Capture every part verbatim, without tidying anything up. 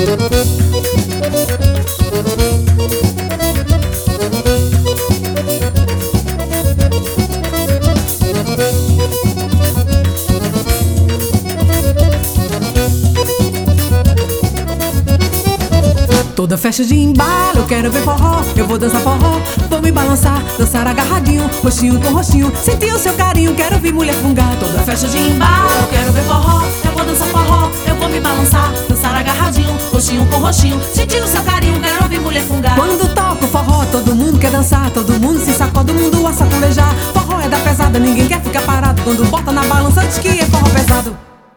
Toda festa de embalo, eu quero ver forró. Eu vou dançar forró, vou me balançar, dançar agarradinho, rostinho com rostinho, sentir o seu carinho, quero ver mulher fungar. Toda festa de embalo, eu quero ver forró. Eu vou dançar forró, eu vou me balançar, dançar agarradinho, rostinho com rostinho, sentir o seu carinho, quero ver mulher fungar. Quando toco forró, todo mundo quer dançar, todo mundo se sacode, todo mundo a saculejar. Forró é da pesada, ninguém quer ficar parado, quando bota na balança diz que é forró pesado.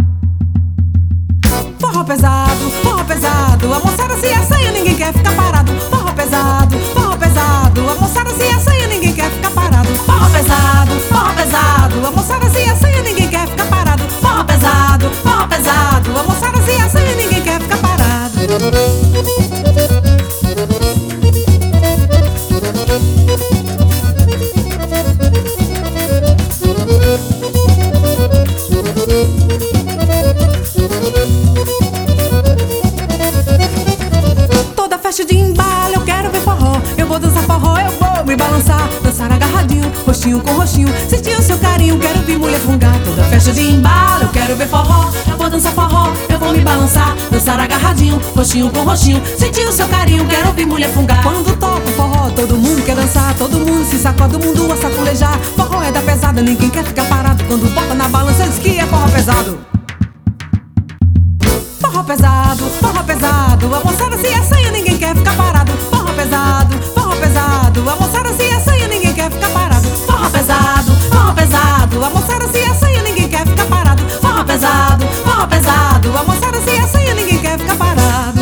Forró pesado, forró pesado, a moçada se assanha, ninguém quer ficar parado. Forró pesado, forró pesado, a moçada se assanha, ninguém quer ficar parado. Forró pesado, forró pesado, a moçada se assanha, ninguém quer ficar parado. Forró pesado, forró pesado, a moçada se assanha, ninguém quer ficar parado. De embalo, eu quero ver forró. Eu vou dançar forró, eu vou me balançar, dançar agarradinho, rostinho com rostinho, sentir o seu carinho, quero ver mulher fungar. Toda festa de embalo, eu quero ver forró. Eu vou dançar forró, eu vou me balançar, dançar agarradinho, rostinho com rostinho, sentir o seu carinho, quero ver mulher fungar. Quando toco forró, todo mundo quer dançar, todo mundo se sacode, todo mundo a saculejar. Forró é da pesada, ninguém quer ficar parado, quando bota na balança diz que é forró pesado. Forró pesado, forró pesado, a moçada se assanha, ninguém quer ficar parado. Forró pesado, forró pesado, a moçada se assanha, ninguém quer ficar parado. Forró pesado, forró pesado, a moçada se assanha, ninguém quer ficar parado. Forró pesado, forró pesado, a moçada se assanha, ninguém quer ficar parado.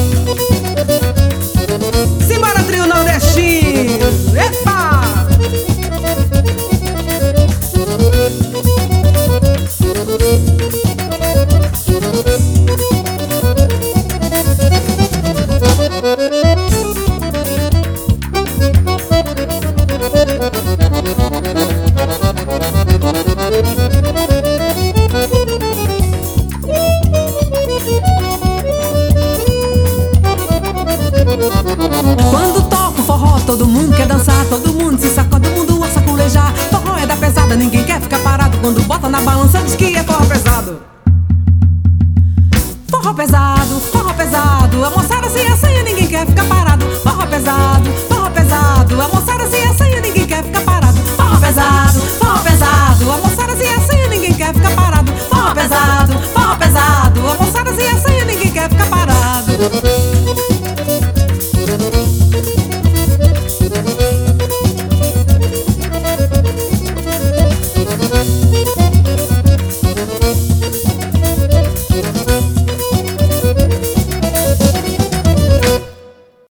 Simbora, trio nordestino! Epa! Quando toco forró, todo mundo quer dançar, todo mundo se sacode, todo mundo a saculejar. Forró é da pesada, ninguém quer ficar parado, quando bota na balança diz que é forró pesado. Forró pesado, forró pesado, a moçada se assanha, ninguém quer ficar parado. Forró pesado, forró pesado, a moçada se assanha, ninguém quer ficar parado. Forró pesado, forró pesado, a moçada se assanha, ninguém quer ficar parado. Forró pesado, forró pesado, a moçada se assanha, ninguém quer ficar parado.